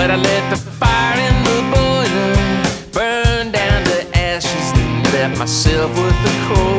But I let the fire in the boiler burn down to ashes and left myself with the coal.